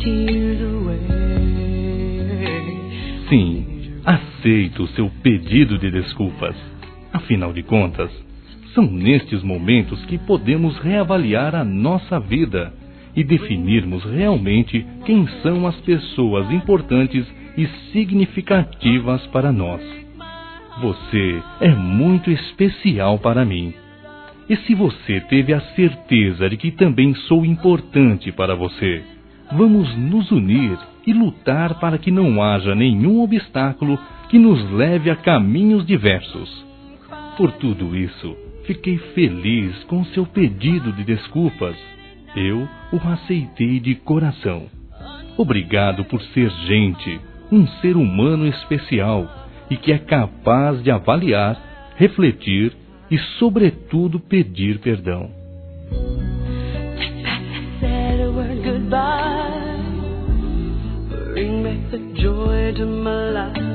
Sim, aceito o seu pedido de desculpas. Afinal de contas, são nestes momentos que podemos reavaliar a nossa vida e definirmos realmente quem são as pessoas importantes e significativas para nós. Você é muito especial para mim. E se você teve a certeza de que também sou importante para você, vamos nos unir e lutar para que não haja nenhum obstáculo que nos leve a caminhos diversos. Por tudo isso, fiquei feliz com seu pedido de desculpas. Eu o aceitei de coração. Obrigado por ser gente, um ser humano especial e que é capaz de avaliar, refletir e, sobretudo, pedir perdão. Bring back the joy to my life.